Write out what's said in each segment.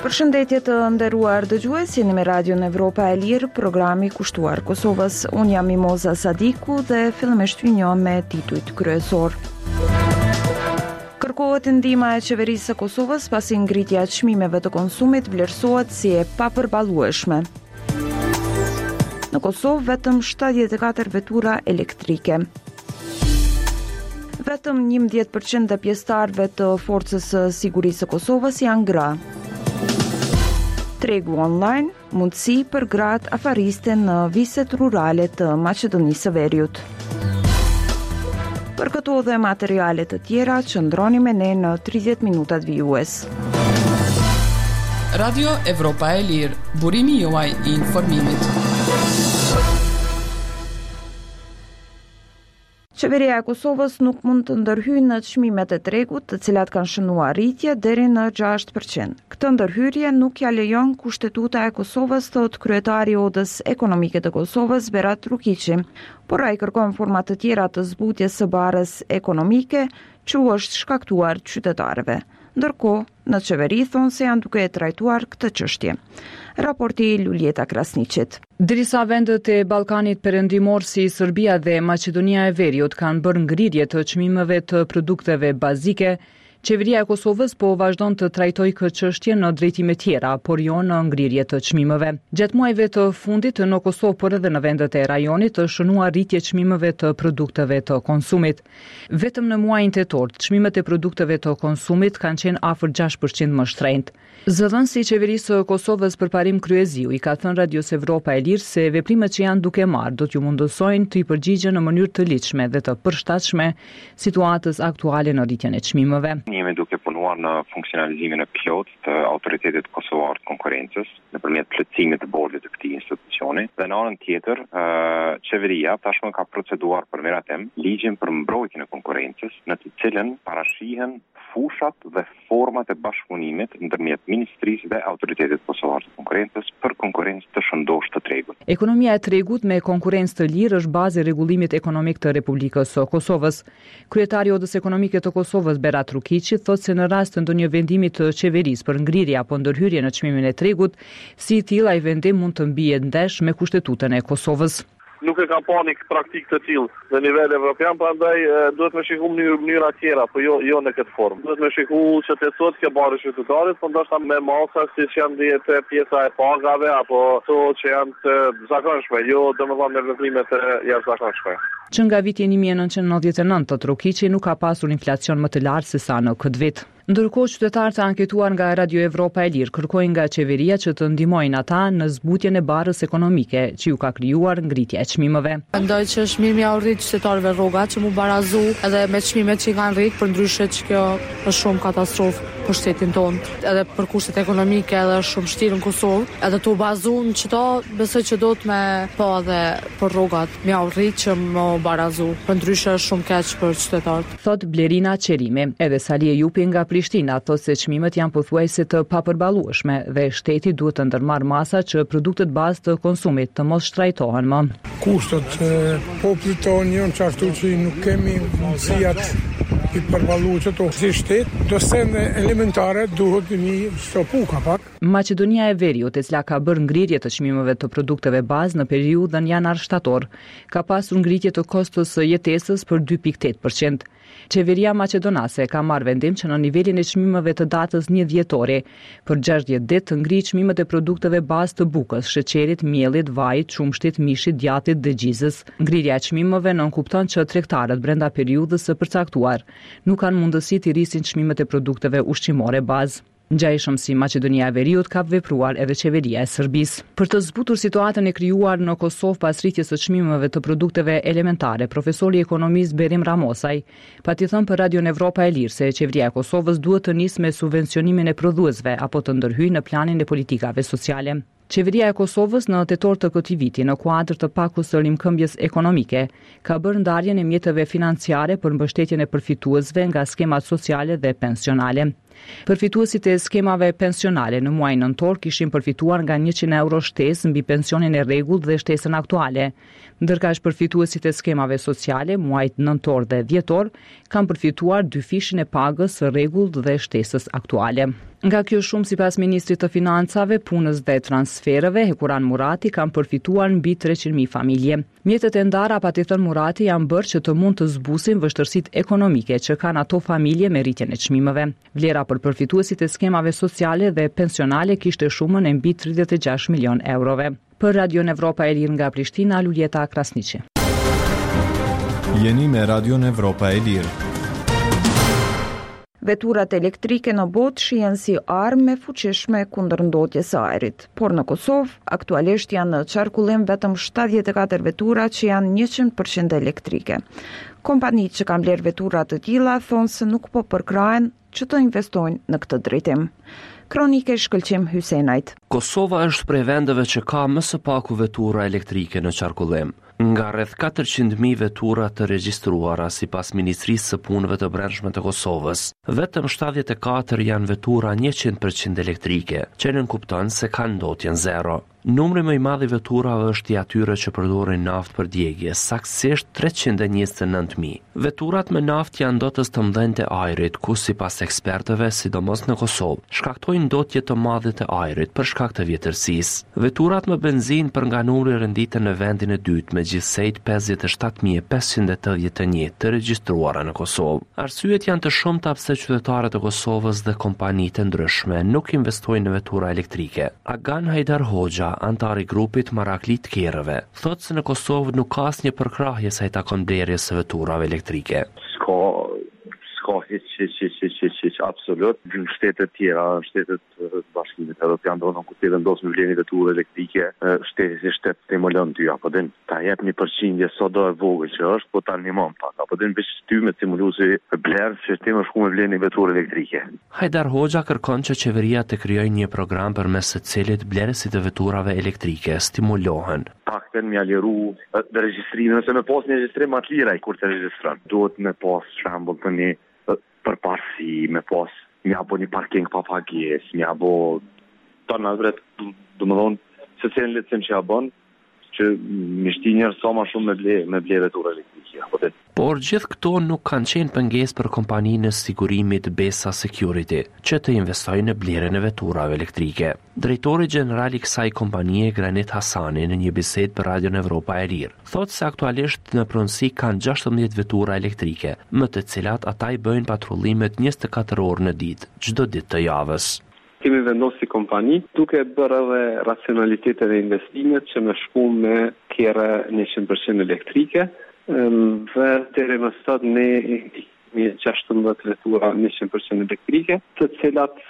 Përshëndetje të nderuar dëgjues, jeni me Radion Evropa e Lirë, programi kushtuar Kosovës. Unë jam Mimoza Sadiku dhe fillimisht ju njoh me titujt kryesor. Kërkohet ndihma e qeverisë së Kosovës pasi ngritja e çmimeve të konsumit vlerësohet si e papërballueshme. Në Kosovë vetëm 74 vetura elektrike. Vetëm 11% e pjesëtarëve të Forcës së Sigurisë së Kosovës janë gra. Tregu online, mundësi për gratë afariste në viset rurale të Maqedonisë së Veriut. Për këto dhe materiale të tjera, qëndroni me ne në 30 minutat vijues. Radio Evropa e Lirë, burimi juaj i informimit. Qeveria e Kosovës nuk mund të ndërhyjë në çmimet e tregut, të cilat kanë shënuar rritje deri në 6%. Këtë ndërhyrje nuk ja lejon Kushtetuta e Kosovës, thot kryetari i Odës Ekonomike të Kosovës, Berat Rukiqi, por ai kërkon forma të tjera të zbutjes së barrës ekonomike që u është shkaktuar qytetarëve. Ndërkohë, në qeveri thonë se janë duke e trajtuar këtë çështje. Raporti Luljeta Krasniqit. Derisa vendet e Ballkanit Perëndimor si Serbia dhe Maqedonia e Veriut kanë bërë ngrirje të çmimeve të produkteve bazike, qeveria e Kosovës po vazhdon të trajtojë këtë çështje në drejtime tjera, por jo në ngrirje të çmimeve. Gjatë muajve të fundit në Kosovë, por edhe në vendet e rajonit, të shënuar rritje çmimeve të produkteve të konsumit. Vetëm në muajin tetor, çmimet e produkteve të konsumit kanë qenë afër 6% më shtrenjtë. Zëdhënësi i qeverisë së Kosovës Përparim Kryeziu i ka thënë Radios Evropa e Lirë se veprimet që janë duke marrë do t'ju mundësojnë të i përgjigjen në mënyrë të ligjshme dhe të përshtatshme situatës aktuale në rritjen e çmimeve. Jemi duke punuar në funksionalizimin e plotë të Autoritetit Kosovar të Konkurrencës nëpërmjet plotësimit të bordit të këtij institucioni. Dhe në anën tjetër, qeveria tashmë ka proceduar për meratëm ligjin për mbrojtjen e konkurrencës, në të cilën parashihen fushat dhe format e bashkëpunimit ndërmjet Ministrisë dhe Autoritetit Kosovar të Konkurrencës për konkurrencë të shëndosh të tregut. Ekonomia e tregut me konkurrencë të lirë është bazë e rregullimit ekonomik të Republikës së Kosovës. Kryetari i Odës Ekonomike të Kosovës Berat Rukiqi thotë se në rast të ndonjë vendimi të qeverisë për ngrirje apo ndërhyrje në çmimin e tregut, si i tillë ai vendim mund të mbihet ndesh me Kushtetutën e Kosovës. Nuk e kam pa një praktikë të tillë në nivel evropian, prandaj duhet me shiku në mënyra tjera, po jo në këtë formë. Duhet me shiku që të sot kjo barë qytetarit, po ndoshta me masa si që janë dhjetë pjesa e pagave apo to që janë të zakonshme, jo domethënë me veprime të jashtëzakonshme. Që nga viti 1999 të Rukiqi nuk ka pasur inflacion më të lartë se sa në këtë vit. Ndërkohë, qytetarët e anketuar nga Radio Evropa e Lirë kërkojnë nga qeveria që të ndihmojnë ata në zbutjen e barrës ekonomike që ju ka krijuar ngritja e çmimeve. Mendoj që është mirë mja u rrit qytetarëve rrogat që mu barazu edhe me çmimet që i kanë rrit, përndryshe që kjo është shumë katastrofë për shtetin tonë. Edhe për kushtet ekonomike edhe është shumë vështirë në Kosovë, edhe të u bazu në çdo besoj që do të me pa edhe për rrogat mja u rrit që më barazu, përndryshe është shumë keq për qytetarët. Thot Blerina Qerimi, edhe Sali Ejupi nga Prishtina thotë se çmimet janë pothuajse të papërballueshme dhe shteti duhet të ndërmarrë masa që produktet bazë të konsumit të mos shtrajtohen më. Kushtet popullit tonë janë ashtu që nuk kemi mundësiat i përballuar këto. Si shtet, do sende elementare duhet një stopu kapak. Maqedonia e Veriut, e cila ka bërë ngrirje të çmimeve të produkteve bazë në periudhën janar-shtator, ka pasur ngritje të kostos së jetesës për 2.8%. Qeveria maqedonase ka marrë vendim që në nivelin e çmimeve të datës 1 dhjetori për 60 ditë të ngrijë çmimet e produkteve bazë të bukës, sheqerit, miellit, vajit, qumshtit, mishit, djathit dhe gjizës. Ngrirja e çmimeve nënkupton që tregtarët brenda periudhës së përcaktuar nuk kanë mundësi të rrisin çmimet e produkteve ushqimore bazë. Ngjajshëm si Maqedonia e Veriut ka vepruar edhe qeveria e Serbisë. Për të zbutur situatën e krijuar në Kosovë pas rritjes së çmimeve të produkteve elementare, profesori ekonomist Berim Ramosaj pati thënë për Radion Evropa e Lirë se qeveria e Kosovës duhet të nisë me subvencionimin e prodhuesve apo të ndërhyjë në planin e politikave sociale. Qeveria e Kosovës në tetor të këtij viti në kuadër të pakut të rimkëmbjes ekonomike ka bërë ndarjen e mjeteve financiare për mbështetjen e përfituesve nga skemat sociale dhe pensionale. Përfituesit e skemave pensionale në muajin nëntor kishin përfituar nga 100 euro shtesë mbi pensionin e rregullt dhe shtesën aktuale, ndërkaq përfituesit e skemave sociale muajit nëntor dhe dhjetor kanë përfituar dy fishin e pagës së rregullt dhe shtesës aktuale. Nga kjo shumë, sipas ministrit të financave, punës dhe transfereve, Hekuran Murati kanë përfituar mbi 300.000 familje. Mjetet e ndara, pati thënë Murati, janë bërë që të mund të zbusin vështërsitë ekonomike që kanë ato familje me rritjen e çmimeve. Vlera për përfituesit e skemave sociale dhe pensionale kishte shumën e mbi 36 milion eurove. Për Radion Evropa e Lirë nga Prishtina, Luljeta Krasniqi. Jeni me Radion Evropa e Lirë. Veturat elektrike në botë shihen si armë e fuqishme kundër ndotjes së ajrit, por në Kosovë aktualisht janë në qarkullim vetëm 74 vetura që janë 100% elektrike. Kompanitë që kanë blerë vetura të tilla thonë se nuk po përkrahen që të investojnë në këtë drejtim. Kronike Shkëlqim Hysenajt. Kosova është prej vendeve që ka më së paku vetura elektrike në qarkullim. Nga rreth 400.000 vetura të regjistruara sipas Ministrisë së Punëve të Brendshme të Kosovës, vetëm 74 janë vetura 100% elektrike, që nënkupton se kanë ndotjen zero. Numri më i madh i veturave është i atyre që përdorin naftë për djegje, saktësisht 329.000. Veturat me naftë janë ndotës të mëdhenj të ajrit, ku sipas ekspertëve, sidomos në Kosovë, shkaktojnë ndotje të madhe të ajrit për shkak të vjetërsisë. Veturat me benzinë për nga numri renditen në vendin e dytë me gjithsejt 57.581 të regjistruara në Kosovë. Arsyet janë të shumta pse qytetarët e Kosovës dhe kompanitë ndryshme nuk investojnë në vetura elektrike. Agan Hajdar Hoxha, antari grupit Maraklit Kerëve, thotë se në Kosovë nuk ka asnjë përkrahje sa i takon blerjes së veturave elektrike. Ska hiç absolut. Në shtetet tjera, shtetet bashkimit evropian, do nuk të vendos me vlerën e veturave elektrike, shteti si shtet stimulon ty apo din ta jep një përqindje sado e vogël që është, po ta animon pak apo din veç ty me stimuluesi blerë sistemi shku me vlerën e veturave elektrike. Hajdar Hoxha kërkon që qeveria të krijojë një program përmes së cilit blerësit e veturave elektrike stimulohen. Pakten me aliru regjistrimin, nëse me pas një regjistrim më të lirë kur të regjistron. Duhet me pas shembull të një përparësi, me pas me apo një parking pa pagesë, me apo tonë vret, domethënë se cilën licen që ja bën, që mishti njerë sa ma shumë me ble vetura elektrike. Por gjithë këto nuk kanë qenë pengesë për kompaninë e sigurimit Besa Security, që të investojnë në blerjen e veturave elektrike. Drejtori gjeneral i kësaj kompanie, Granit Hasani, në një bisedë për Radion Evropa e Lirë, thotë se aktualisht në pronësi kanë 16 vetura elektrike, më të cilat ata i bëjnë patrullimet 24 orë në ditë, çdo ditë të javës. Kemi vendosur si kompani duke bërë edhe racionalitetet e investimit që me shku me kere 100% elektrike dhe deri më sot ne kemi 16 vetura 100% elektrike, të cilat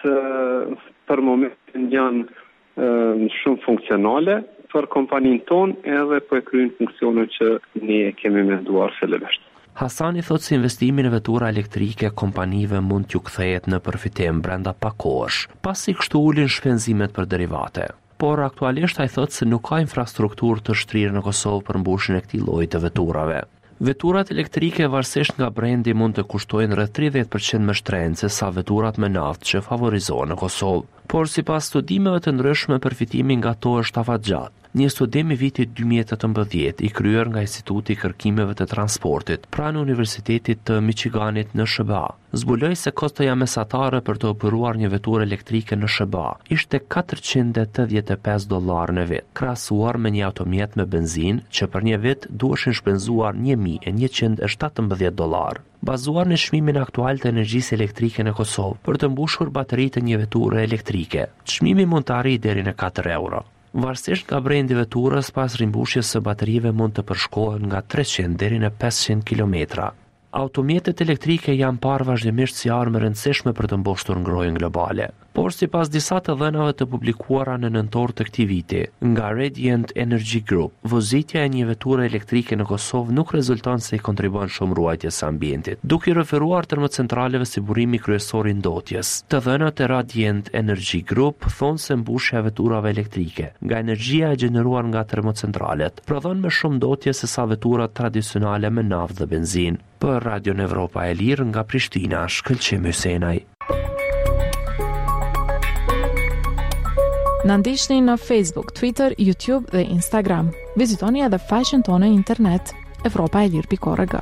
për momentin janë shumë funksionale për kompaninë tonë edhe po e kryejnë funksionet që ne kemi menduar fillimisht. Hasani thotë se investimi në vetura elektrike kompanive mund t'ju kthehet në përfitim brenda pak kohësh, pasi kështu ulin shpenzimet për derivate. Por aktualisht ai thotë se nuk ka infrastrukturë të shtrirë në Kosovë për mbushjen e këtij lloji të veturave. Veturat elektrike varësisht nga brendi mund të kushtojnë rreth 30% më shtrenjtë se sa veturat me naftë që favorizohen në Kosovë. Por sipas studimeve të ndryshme përfitimi nga to është afatgjat. Një studim i vitit 2018 i kryer nga Instituti i Kërkimeve të Transportit pranë Universitetit të Michiganit në SBA zbuloi se kostoja mesatare për të operuar një veturë elektrike në SBA ishte $485 në vit, krahasuar me një automjet me benzinë që për një vit duheshin shpenzuar $1.117. Bazuar në çmimin aktual të energjisë elektrike në Kosovë për të mbushur bateritë e një veture elektrike, çmimi mund të arrijë deri në €4. Varësisht nga brendi veturës, pas rimbushjes së baterive mund të përshkohen nga 300 deri në 500 kilometra. Automjetet elektrike janë parë vazhdimisht si armë e rëndësishme për të mboshtur ngrohjen globale. Por sipas disa të dhënave të publikuara në nëntor të këtij viti nga Radiant Energy Group, vozitja e një veture elektrike në Kosovë nuk rezulton se i kontribon shumë ruajtjes së ambientit. Duke i referuar termocentraleve si burimi kryesor i ndotjes, të dhënat e Radiant Energy Group thonë se mbushja e veturave elektrike nga energjia e gjeneruar nga termocentralet prodhon më shumë ndotje se sa veturat tradicionale me naftë dhe benzinë. Për Radion Evropa e Lirë nga Prishtina, Shkëlqim Hysenaj. Na ndiqni në Facebook, Twitter, YouTube dhe Instagram. Vizitoni edhe faqen tonë në internet evropaelir.org.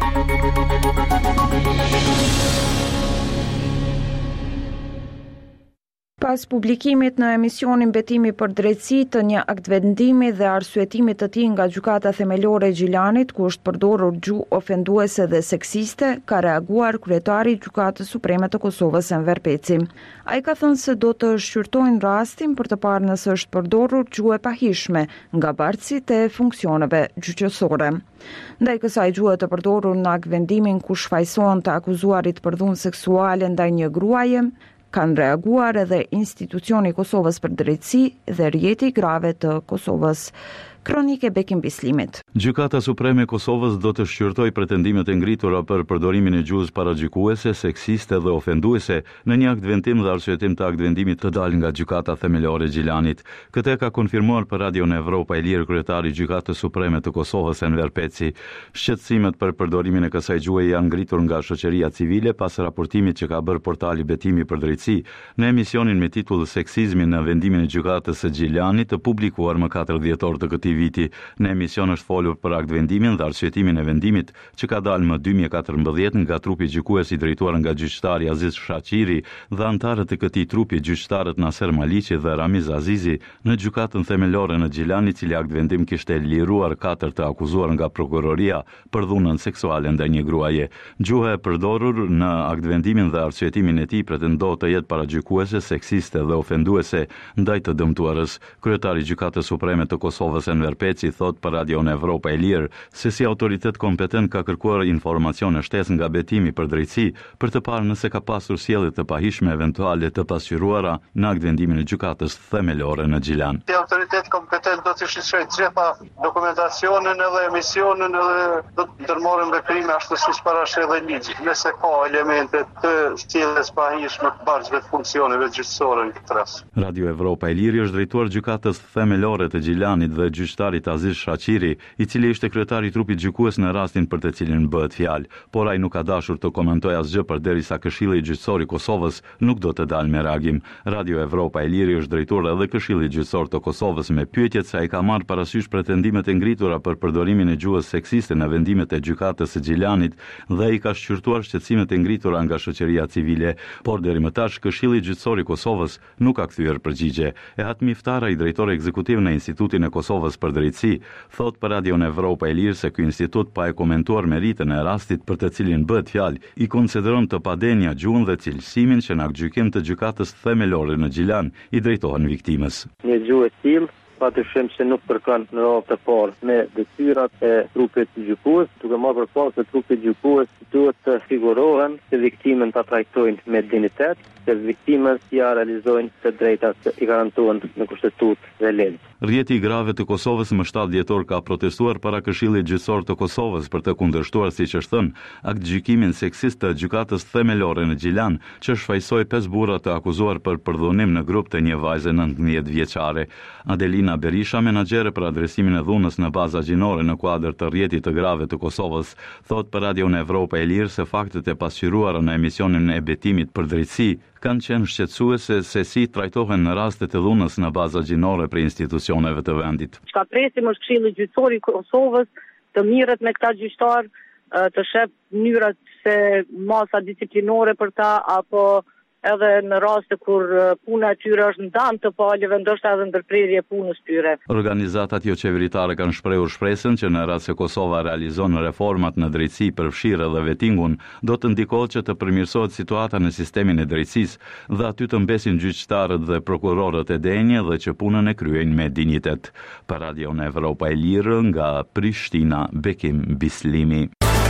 Pas publikimit në emisionin Betimi për drejtësi të një aktvendimi dhe arsyetimit të tij nga Gjykata Themelore e Gjilanit, ku është përdorur gjuhë ofenduese dhe seksiste, ka reaguar kryetari i Gjykatës Supreme të Kosovës Enver Peci. Ai ka thënë se do të shqyrtojnë rastin për të parë nëse është përdorur gjuhë e pahishme nga bartësit e funksioneve gjyqësore. Ndaj kësaj gjuhë të përdorur në aktvendimin ku shfaqsohen të akuzuarit për dhunë seksuale ndaj një gruaje, kanë reaguar edhe institucioni i Kosovës për drejtësi dhe rjeti i grave të Kosovës. Kronike Bekim Bislimit. Gjykata Supreme e Kosovës do të shqyrtoj pretendimet e ngritura për përdorimin e gjuhës paragjykuese, seksiste dhe ofenduese në një aktvendim dhe arsyetim të aktvendimit të dalë nga Gjykata Themelore e Gjilanit. Këtë ka konfirmuar për Radio Evropa e Lirë kryetari i Gjykatës Supreme të Kosovës Enver Peci. Shqetësimet për përdorimin e kësaj gjuhë janë ngritur nga shoqëria civile pas raportimit që ka bërë portali Betimi për drejtësi në emisionin me titull Seksizmi në vendimin e Gjykatës së Gjilanit të publikuar më 4 dhjetor të këtij viti. Në emision është folur për aktvendimin dhe arsyetimin e vendimit që ka dalë më 2014 nga trupi gjykues i drejtuar nga gjyqtari Aziz Shaqiri dhe antarët e këtij trupi gjyqtarët Naser Maliqi dhe Ramiz Azizi në Gjykatën Themelore në Gjilani, i cili aktvendim kishte liruar 4 të akuzuar nga prokuroria për dhunën seksuale ndaj një gruaje. Gjuha e përdorur në aktvendimin dhe arsyetimin e tij pretendohet të jetë paragjykuese, seksiste dhe ofenduese ndaj të dëmtuarës. Kryetari i Gjykatës Supreme të Kosovës Enver Peci thot për Radio Evropa e Lirë se si autoritet kompetent ka kërkuar informacione shtesë nga Betimi për drejtësi për të parë nëse ka pasur sjellje të pahishme eventuale të pasqyruara në aktvendimin e Gjykatës Themelore në Gjilan. Si autoritet kompetent do të shqyrtojë gjitha dokumentacionin edhe emisionin edhe do të ndërmarrin veprime ashtu siç parashë dhe ligji. Nëse ka elemente të sjelljes pahishme të bargjve të funksioneve gjyqësore në këtë rast. Radio Evropa e Lirë është drejtuar Gjykatës Themelore të Gjilanit dhe gjyqtarit Aziz Shaqiri, i cili ishte kryetari i trupit gjykues në rastin për të cilin bëhet fjalë, por ai nuk ka dashur të komentojë asgjë përderisa Këshilli Gjyqësor i Kosovës nuk do të dalë me reagim. Radio Evropa e Lirë është drejtuar edhe Këshillit Gjyqësor të Kosovës me pyetjet se ai ka marrë parasysh pretendimet e ngritura për përdorimin e gjuhës seksiste në vendimet e Gjykatës së Gjilanit dhe i ka shqyrtuar shqetësimet e ngritura nga shoqëria civile, por deri më tash Këshilli Gjyqësor i Kosovës nuk ka kthyer përgjigje. Hatmi Iftara, i drejtori ekzekutiv në Institutin e Kosovës për drejtësi, thot për Radio Evropa e Lirë se ky institut pa e komentuar meritën e rastit për të cilin bëhet fjalë, i konsideron të padenja gjuhën dhe cilësimin që në gjykim të Gjykatës Themelore në Gjilan i drejtohen viktimës. Një gjuhë e tillë patyshim se nuk përkon në radhë të parë me detyrat e trupit gjykues, duke marrë parasysh se trupi gjykues duhet të sigurohen se viktimën ta trajtojnë me dinjitet, se viktimët ja realizojnë të drejtat që i garantohen në kushtetutë dhe legj. Rjeti i grave të Kosovës më 7 dhjetor ka protestuar para Këshillit Gjyqësor të Kosovës për të kundërshtuar, siç është thënë, aktgjykimin seksist të Gjykatës Themelore në Gjilan, që shfaqsoi 5 burra të akuzuar për përdhunim në grup të një vajze 19 vjeçare. Adelina Berisha, menaxhere për adresimin e dhunës në baza gjinore në kuadër të rjetit të grave të Kosovës, thot për Radio Evropa e Lirë se faktet e pasqyruara në emisionin e Betimit për drejtësi kanë qenë shqetësuese se si trajtohen në rastet e dhunës në baza gjinore për institucioneve të vendit. Çka presim është Këshilli Gjyqësor i Kosovës të mirët me këta gjyqtar, të shep mënyrat se masa disiplinore për ta, apo edhe në raste kur puna e tyre është ndan të palëve, ndoshta edhe ndërprerje punës tyre. Organizatat jo qeveritare kanë shprehur shpresën që në rast se Kosova realizon reformat në drejtësi përfshirë edhe vetingun, do të ndikohet që të përmirësohet situata në sistemin e drejtësisë dhe aty të mbesin gjyqtarët dhe prokurorët e denjë dhe që punën e kryejnë me dinjitet. Për Radio Evropa e Lirë nga Prishtina, Bekim Bislimi.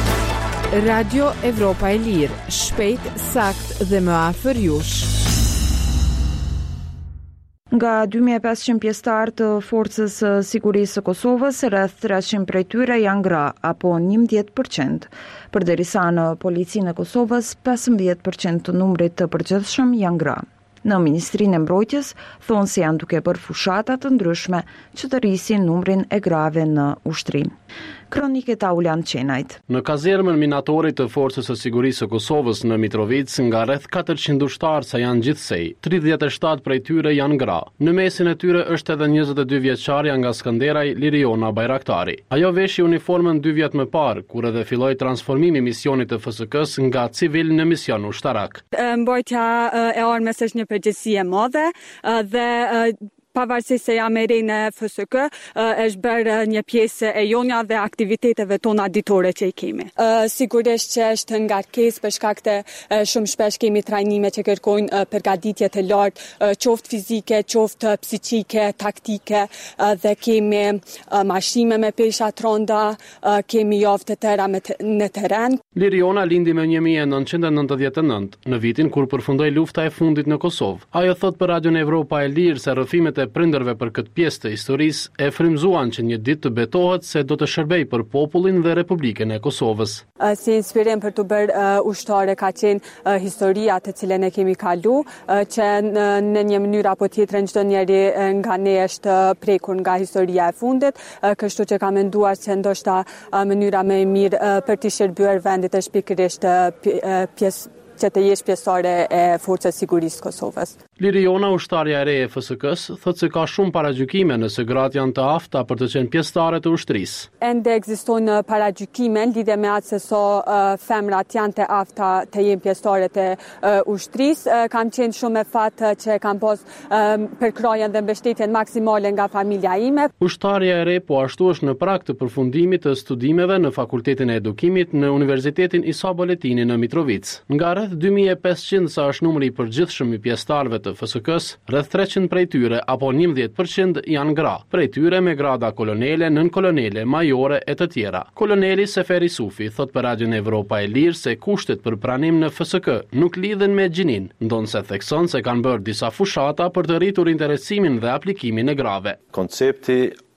Radio Evropa e Lirë, shpejt, sakt dhe më afër jush. Nga 2500 pjesëtar të Forcës së Sigurisë së Kosovës, rreth 300 prej tyre janë gra, apo 11%. Përderisa në Policinë e Kosovës, 15% të numrit të përgjithshëm janë gra. Në Ministrinë e Mbrojtjes thonë se janë duke bërë fushata të ndryshme që të rrisin numrin e grave në ushtri. Kronike Taulian Qenajt. Në kazermën minatorit të Forcës së Sigurisë së Kosovës në Mitrovic, nga rreth 400 ushtarë sa janë gjithsej, 37 prej tyre janë gra. Në mesin e tyre është edhe 22 vjeçarja nga Skënderaj, Liriona Bajraktari. Ajo veshi uniformën 2 vjet më parë, kur edhe filloi transformimi i misionit të FSK-s nga civil në mision ushtarak. Mbrojtja e armës është një përgjegjësi e madhe dhe pavarësisht se jam e re në FSK, është bërë një pjesë e jonja dhe aktiviteteve tona ditore që i kemi. Sigurisht që është ngarkesë për shkak të shumë shpesh kemi trajnime që kërkojnë përgatitje të lartë, qoftë fizike, qoftë psiqike, taktike, dhe kemi mashime me pesha tronda, kemi javë të tëra në terren. Liriona lindi me 1999, në vitin kur përfundoi lufta e fundit në Kosovë. Ajo thot për Radion Evropa e Lirë se rrëfimet e prindërve për këtë pjesë të historisë e frymzuan që një ditë të betohet se do të shërbej për popullin dhe Republikën e Kosovës. Si inspirim për të bërë ushtare ka qenë historia të cilën e kemi kalu, që në një mënyrë apo tjetrën çdo njeri nga ne është prekur nga historia e fundit, kështu që kam menduar se ndoshta mënyra më e mirë për të shërbyer vendit është pikërisht pjesë që të jesh pjesëtare e Forcës Sigurisë Kosovës. Liriona, ushtarja e re e FSK-s, thot se ka shumë paragjykime nëse gratë janë të afta për të qenë pjesëtare të ushtrisë. Ende ekzistojnë paragjykime lidhje me atë se so femrat janë të afta të jenë pjesëtare të ushtrisë. Kam qenë shumë e fat që kam pas përkrajen dhe mbështetjen maksimale nga familja ime. Ushtarja e re po ashtu është në prag të përfundimit të studimeve në Fakultetin e Edukimit në Universitetin Isa Boletini në Mitrovic. Nga rreth 2500 sa është numri i përgjithshëm i pjesëtarëve të FSK-s, rreth 300 prej tyre apo 11% janë gra, prej tyre me grada kolonele, nënkolonele, majore e të tjera. Koloneli Seferi Sufi thot për Radion Evropa e Lirë se kushtet për pranim në FSK nuk lidhen me gjinin, ndonse thekson se kanë bërë disa fushata për të rritur interesimin dhe aplikimin e grave. Koncepti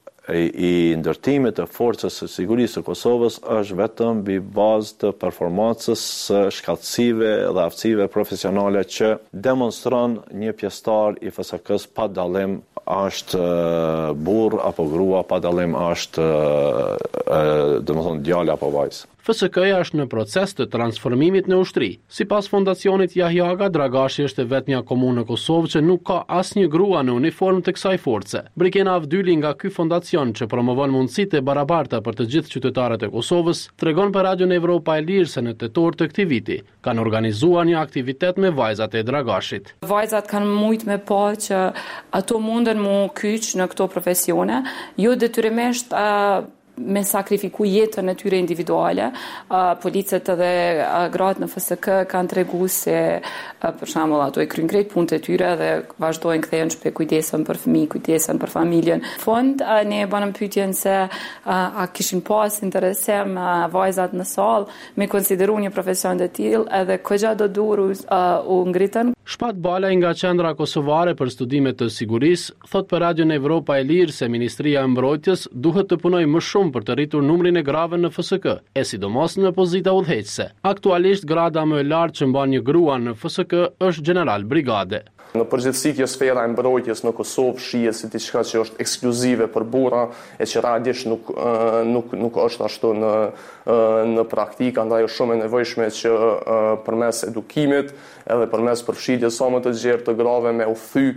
i ndërtimit të Forcës së Sigurisë së Kosovës është vetëm mbi bazë të performancës së shkallësive dhe aftësive profesionale që demonstron një pjesëtar i FSK-s pa dallim është burr apo grua, pa dallim është djalë apo vajzë. FSK-ja është në proces të transformimit në ushtri. Sipas fondacionit Jahjaga, Dragashi është vetmja komunë në Kosovë që nuk ka asnjë grua në uniform të kësaj force. Brikena Avdyli nga ky fondacion që promovon mundësitë e barabarta për të gjithë qytetarët e Kosovës, tregon për Radion Evropa e Lirë se në tetor të këtij viti kanë organizuar një aktivitet me vajzat e Dragashit. Vajzat kanë mujt me pa që ato munden mu kyç në këto profesione, jo detyrimisht me sakrifiku jetën e tyre individuale. Policët dhe gratë në FSK kanë tregu se për shembull ato e kryjnë krejt punët e tyre dhe vazhdojnë kthehen shpe kujdesen për fëmijë, kujdesen për familjen. Fond ne e banëm pyetjen se a kishin pas interesim vajzat në sallë me konsideru një profesion të tillë edhe këgja do duru u ngritën. Shpat Balaj nga Qendra Kosovare për Studime të Sigurisë thot për Radion Evropa e Lirë se Ministria e Mbrojtjes duhet të punojë më shumë për të rritur numrin e grave në FSK, e sidomos në pozita udhëheqëse. Aktualisht grada më e lartë që mban një grua në FSK është general brigade. Në përgjithësi kjo sfera e mbrojtjes në Kosovë shihet si diçka që është ekskluzive për burra e që realisht nuk është ashtu në praktikë, andaj është shumë e nevojshme që përmes edukimit edhe përmes përfshirjes sa më të gjerë të grave me u thy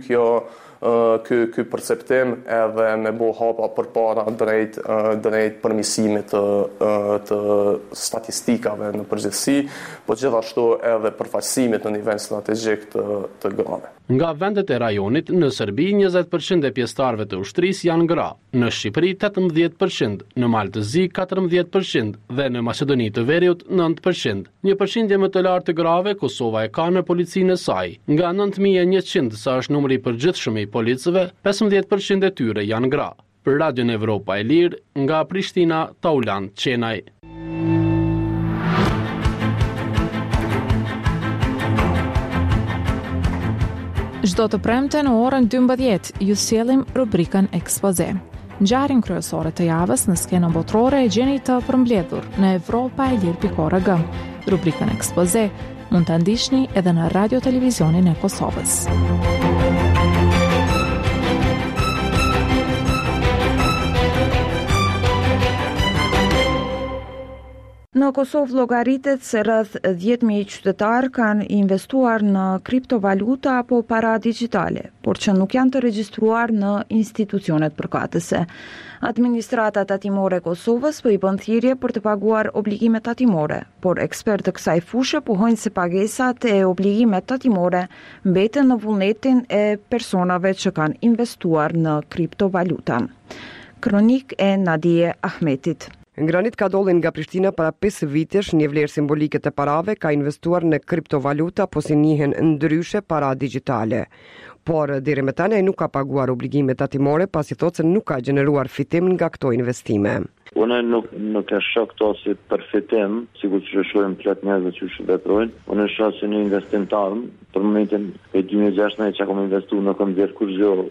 ky perceptim edhe me bo hapa përpara drejt përmirësimit të statistikave në përgjithësi, po gjithashtu edhe përfaqësimit në nivel strategjik të grave. Nga vendet e rajonit, në Serbi 20% e pjesëtarëve të ushtrisë janë gra, në Shqipëri 18%, në Maltëzi 14% dhe në Maqedoni të Veriut 9%. Një përqindje më të lartë të grave Kosova e ka në policinë e saj. Nga 9100 sa është numri i përgjithshëm i policëve, 15% e tyre janë gra. Për Radion Evropa e Lirë, nga Prishtina, Taulan Qenaj. Çdo të premte në orën 12 ju sjellim rubrikën Ekspoze. Ngjarjen kryesore të javës në skenën botërore e gjeni të përmbledhur në europaelir.org. Rubrikën Ekspoze mund ta ndiqni edhe në Radio Televizionin e Kosovës. Në Kosovë llogaritet se rreth 10.000 qytetarë kanë investuar në kriptovaluta apo para digjitale, por që nuk janë të regjistruar në institucionet përkatëse. Administrata tatimore e Kosovës po i bën thirrje për të paguar obligimet tatimore, por ekspertë të kësaj fushë pohojnë se pagesat e obligimet tatimore mbeten në vullnetin e personave që kanë investuar në kriptovaluta. Kronik e Nadije Ahmetit. Ngranit Kadollin nga Prishtina para 5 vitesh, një vlerë simbolike të parave, ka investuar në kriptovaluta, po si njihen ndryshe para digjitale. Por deri më tani ai nuk ka paguar obligimet tatimore, pasi thotë se nuk ka gjeneruar fitim nga këto investime. Unë nuk e shoh këto si për fitim, sikur që shohim plot njerëz që veprojnë. Unë e shoh si një investim të armë. Për momentin e 2016 që kam investuar nuk kam dhënë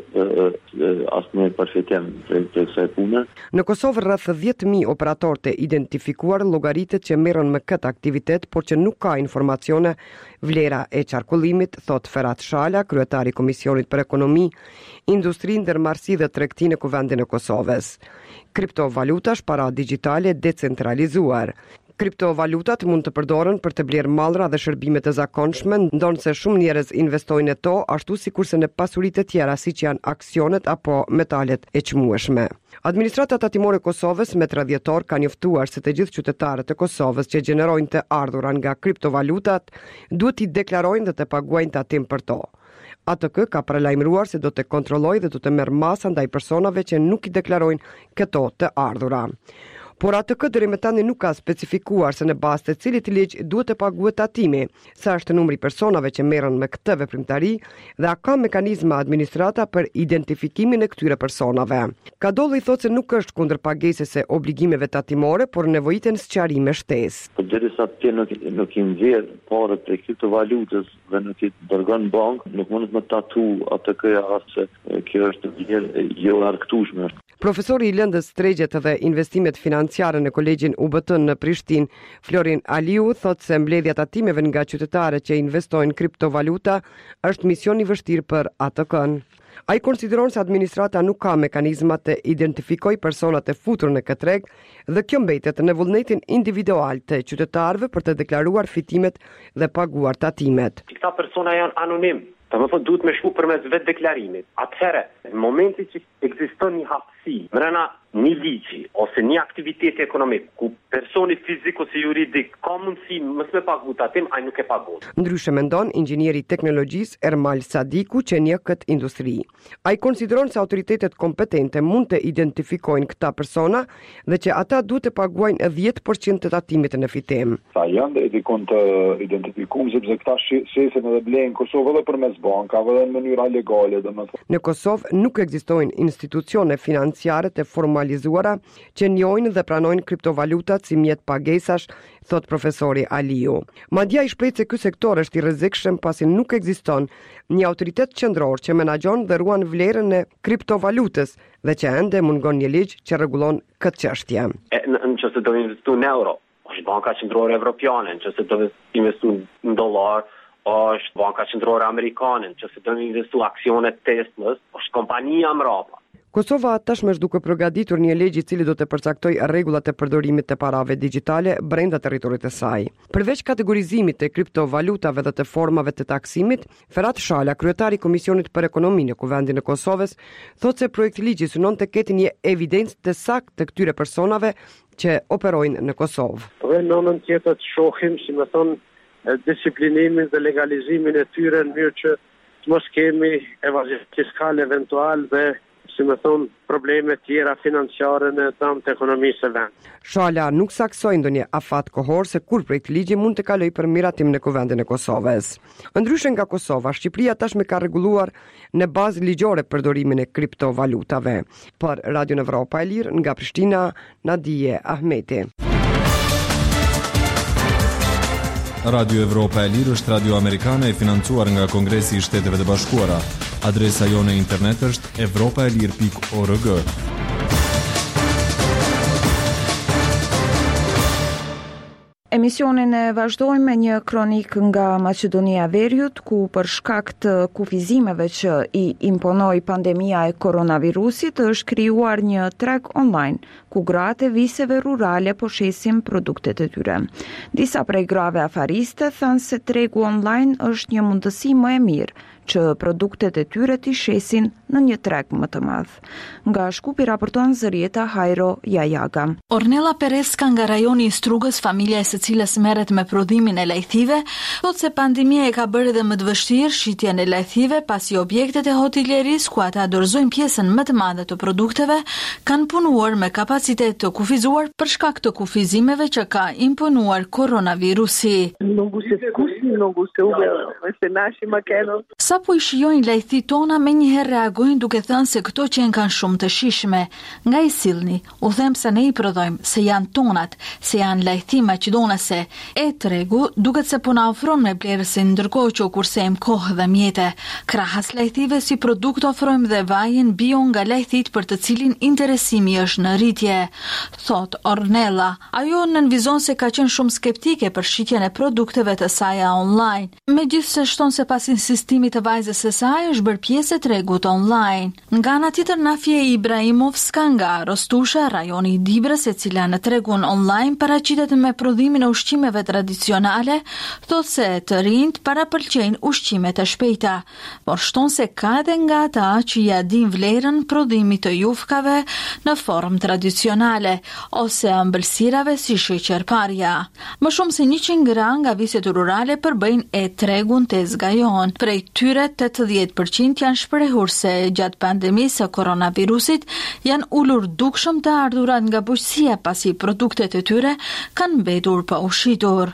kurrë asnjë përfitim për kësaj pune. Në Kosovë rreth 10.000 operatorë të identifikuar llogaritet që merren me këtë aktivitet, por që nuk ka informacione vlera e qarkullimit, thot Ferhat Shala, kryetari i Komisionit për Ekonomi, Industri, Ndërmarrësi dhe Tregti në Kuvendin e Kosovës. Kriptovalutash para digjitale decentralizuar. Kriptovalutat mund të përdoren për të blerë mallra dhe shërbime të zakonshme, ndonse shumë njerëz investojnë në to, ashtu sikurse në pasuritë të tjera siç janë aksionet apo metalet e çmueshme. Administrata tatimore e Kosovës me 3 dhjetor ka njoftuar se të gjithë qytetarët e Kosovës që gjenerojnë të ardhurat nga kriptovalutat duhet t'i deklarojnë dhe të paguajnë tatim për to. ATK ka paralajmëruar se do të kontrollojë dhe do të merr masa ndaj personave që nuk i deklarojnë këto të ardhura. Por ATK deri më tani nuk ka specifikuar se në bazë të cilit ligj duhet të paguhet tatimi, sa është numri i personave që merren me këtë veprimtari dhe a ka mekanizma administrata për identifikimin e këtyre personave. Kadolli thotë se nuk është kundër pagesës së obligimeve tatimore, por nevojiten sqarime shtesë. Por derisa ti nuk i nxjerr parët e kriptovalutës dhe nuk i dërgon bank, nuk mund të tatu ATK-ja as kjo është jo argëtueshme. Profesori i lëndës tregjet dhe investimet financiare në Kolegjin UBT në Prishtinë, Florin Aliu, thotë se mbledhja tatimeve nga qytetarët që investojnë kriptovaluta është mision i vështirë për ATK-n. Ai konsideron se administrata nuk ka mekanizma të identifikojë personat e futur në këtë rreg dhe kjo mbetet në vullnetin individual të qytetarëve për të deklaruar fitimet dhe paguar tatimet. Këta persona janë anonim. Duhet me shku përmes vetë deklarimit. Atëherë, në momenti që ekziston një hapësi brenda një ligji ose një aktiviteti ekonomik ku personi fizik ose juridik ka mundësi mos me pagu tatim, ai nuk e pagon. Ndryshe mendon inxhinieri i teknologjisë Ermal Sadiku që njeh këtë industri. Ai konsideron se autoritetet kompetente mund të identifikojnë këta persona dhe që ata duhet të paguajnë 10% të tatimit në fitim. Sa janë dikon të identifikuar sepse këta shesen edhe blejnë Kosovë edhe përmes bankave dhe në mënyra legale, domethënë. Në Kosovë nuk ekzistojnë institucione financiare të formalizuara që njohin dhe pranojnë kriptovalutat si mjet pagesash, thot profesori Aliu. Madje ai shpreh se ky sektor është i rrezikshëm pasi nuk ekziston një autoritet qendror që menaxhon dhe ruan vlerën e kriptovalutës dhe që ende mungon një ligj që rregullon këtë çështje. Nëse do investojnë në euro, është Banka Qendrore Evropiane, nëse do investojnë në dollar, është Banka Qendrore Amerikane, nëse do investojnë aksione Tesla, është kompania mbrapa. Kosova tashmë është duke përgatitur një ligj i cili do të përcaktojë rregullat e përdorimit të parave digjitale brenda territorit të saj. Përveç kategorizimit të kriptovalutave dhe të formave të taksimit, Ferhat Shala, kryetari i Komisionit për Ekonomi në Kuvendin e Kosovës, thotë se projekti ligji synon të ketë një evidencë të saktë të këtyre personave që operojnë në Kosovë. Po në anën tjetër të shohim, si më thon, disiplinimin dhe legalizimin e tyre në mënyrë që të mos kemi evazim fiskal eventual dhe si më thonë, probleme tjera financiare në dhamë të ekonomisë së vend. Shala nuk saksoi ndonjë afat kohor se kur projekt ligji mund të kalojë për miratim në Kuvendin e Kosovës. Ndryshe nga Kosova, Shqipëria tashmë ka rregulluar në bazë ligjore përdorimin e kriptovalutave. Për Radio Evropa e Lirë nga Prishtina, Nadije Ahmeti. Radio Evropa e Lirë është radio amerikane e financuar nga Kongresi i Shteteve të Bashkuara. Adresa jone internet është evropaelir.org. Emisionin e vazhdojmë me një kronik nga Maqedonia e Veriut, ku për shkak të kufizimeve që i imponoi pandemia e koronavirusit është krijuar një treg online, ku gratë e viseve rurale po shesin produktet e tyre. Disa prej grave afariste thanë se tregu online është një mundësi më e mirë që produktet e tyre t'i shesin në një treg më të madh. Nga Shkupi raporton Zërieta Hajro Jajaga. Ornella Pereska nga rajoni i Strugës, familja e së cilës merret me prodhimin e lajthive, thotë se pandemia e ka bërë edhe më të vështirë shitjen e lajthive, pasi objektet e hotelierisë ku ata dorëzojnë pjesën më të madhe të produkteve kanë punuar me kapacitet të kufizuar për shkak të kufizimeve që ka imponuar koronavirusi. Sa po i shijojnë lajthi tona, me njëherë reagojnë duke thënë se këto qenë kanë shumë të shishme. Nga i sillni, u them se ne i prodhojmë, se janë tonat, se janë lajthi maqedonase. E tregu duket se po na ofron me blerësin, ndërkohë që u kursejmë kohë dhe mjete. Krahas lajthive si produkt ofrojmë dhe vajin bio nga lajthit për të cilin interesimi është në rritje. Thot Ornella, ajo nënvizon se ka qenë shumë skeptike për shitjen e produkteve të saj online. Megjithse shton se pas insistimit të vajzës së saj është bërë pjesë e tregut online. Nga ana tjetër, Nafje Ibrahimovska nga Rostusha, rajoni i Dibrës, e cila në tregun online paraqitet me prodhimin e ushqimeve tradicionale, thotë se të rinjt parapëlqejnë ushqimet e shpejta, por shton se ka edhe nga ata që ja din vlerën prodhimit të jufkave në formë tradicionale ose ëmbëlsirave si sheqerparja. Më shumë se 100 gra nga viset rurale përbëjnë e tregun Tezgajon. Prej tyre 80% janë shprehur se gjatë pandemisë së koronavirusit janë ulur dukshëm të ardhurat nga bujqësia, pasi produktet e tyre kanë mbetur pa ushitur.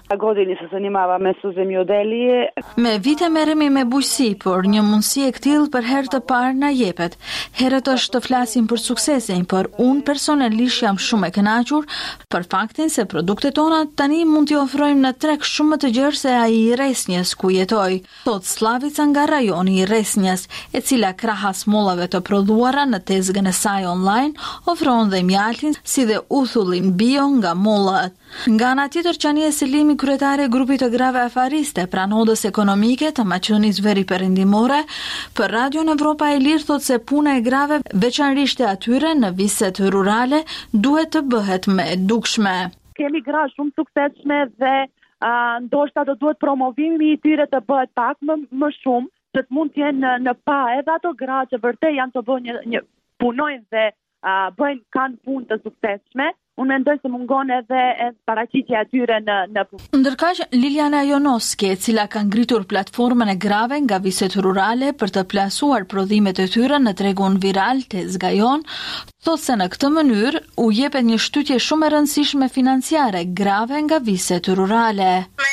Me vite merremi me bujqësi, por një mundësi e këtill për herë të parë na jepet. Herët është të flasim për suksesin, por unë personalisht jam shumë e kënaqur për faktin se produktet tona tani mund t'i ofrojmë në treg shumë më të gjerë se ai i Resnjës ku jetoj, thot Slavica nga rajoni i Resnjës, e cila krahas mollave të prodhuara në tezgën e saj online ofron dhe mjaltin si dhe uthullin bio nga mollat. Nga ana tjetër, Qania Selimi, kryetare e grupit të grave afariste pranë odës ekonomike të Maqedonisë Veri Perëndimore, për Radion Evropa e Lirë thotë se puna e grave, veçanërisht e atyre në viset rurale, duhet të bëhet më e dukshme. Kemi gra shumë suksesshme dhe ndoshta do duhet promovimi i tyre të bëhet pak më shumë, që të mund të jenë në pa edhe ato gra që vërtet janë të bëjnë një punojnë dhe kanë punë të suksesshme. Unë mendoj se mungon edhe paraqitja e tyre në Ndërkaq, Liliana Jonoski, e cila ka ngritur platformën e grave nga viset rurale për të plasuar prodhimet e tyre në tregun viral Tezgajon, thotë se në këtë mënyrë u jepet një shtytje shumë e rëndësishme financiare grave nga viset rurale.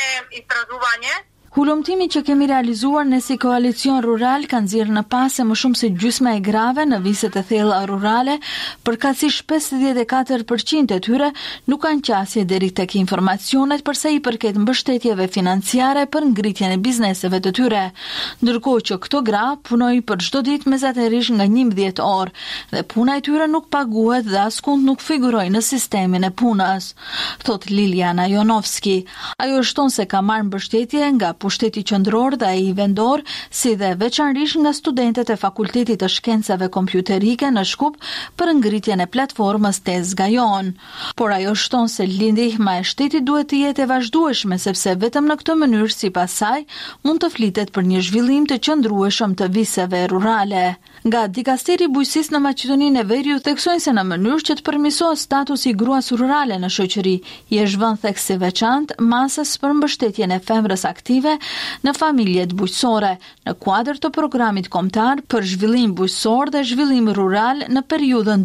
Hulumtimi që kemi realizuar ne si koalicion rural kanë nxjerrë në pas se më shumë se gjysma e grave në viset e thella rurale, përkatësisht 54% e tyre nuk kanë qasje deri tek informacionet për sa i përket mbështetjeve financiare për ngritjen e bizneseve të tyre, ndërkohë që këto gra punojnë për çdo ditë mesaterisht nga 11 orë dhe puna e tyre nuk paguhet dhe askund nuk figurojnë në sistemin e punës, thot Liliana Jonovski. Ajo shton se ka marrë mbështetje nga pushteti qendror dhe ai vendor, si dhe veçanërisht nga studentët e Fakultetit të Shkencave Kompjuterike në Shkup për ngritjen e platformës Tezgajon. Por ajo shton se ndihma e shtetit duhet të jetë e vazhdueshme, sepse vetëm në këtë mënyrë, sipas saj, mund të flitet për një zhvillim të qëndrueshëm të viseve rurale. Nga Dikasteri i Bujqësisë në Maqedoninë e Veriut theksojnë se në mënyrë që të përmirësohet statusi i gruas rurale në shoqëri, i është vënë theksi veçantë masës për mbështetjen e femrës aktive në familjet bujqësore, në kuadër të programit kombëtar për zhvillim bujqësor dhe zhvillim rural në periudhën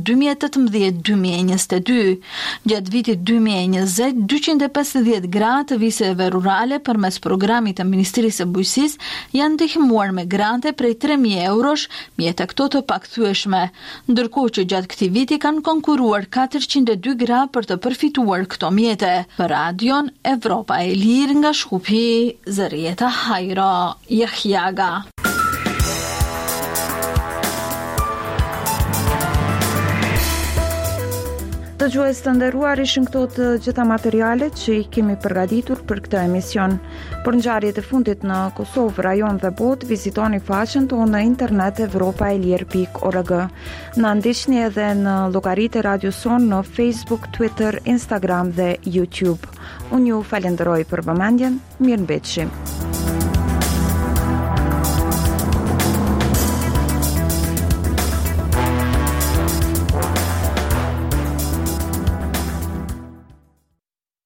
2018-2022. Gjatë vitit 2020, 250 gra të viseve rurale përmes programit të Ministrisë së Bujqësisë janë ndihmuar me grante prej 3.000 eurosh, mjet këto të pakthyeshme, ndërkohë që gjatë këtij viti kanë konkuruar 402 gra për të përfituar këto mjete. Për Radion Evropa e Lirë nga Shkupi, Zërieta Hajro Jajaga. Të Dëgjues të nderuar, ishin këto të gjitha materialet që I kemi përgatitur për këtë emision. Për ngjarjet e fundit në Kosovë, rajon dhe botë, vizitoni faqen tonë në internet evropaelir.org. Na ndiqni edhe në llogaritë e radios sonë në Facebook, Twitter, Instagram dhe YouTube. Unë ju falenderoj për vëmendjen. Mirëmbëjtje.